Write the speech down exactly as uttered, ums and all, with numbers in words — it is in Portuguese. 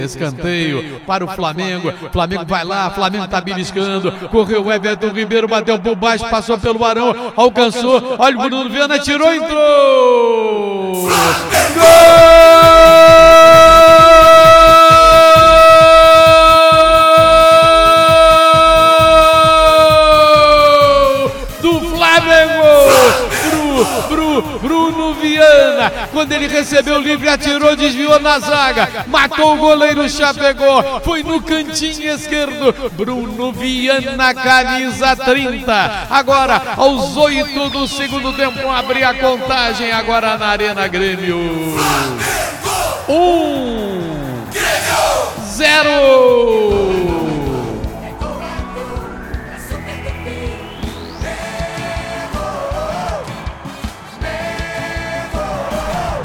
Escanteio para o Flamengo. Flamengo vai lá, Flamengo tá beliscando. Correu o Everton Ribeiro, bateu por baixo, passou pelo Arão, alcançou. Olha o Bruno Viana, tirou, entrou! Gol do Flamengo! Bru, Bruno Viana, quando ele recebeu o livre, atirou, desviou na zaga, matou o goleiro, Chapecó, foi no cantinho esquerdo. Bruno Viana, camisa trinta. Agora, aos oito do segundo tempo, abre a contagem agora na Arena Grêmio.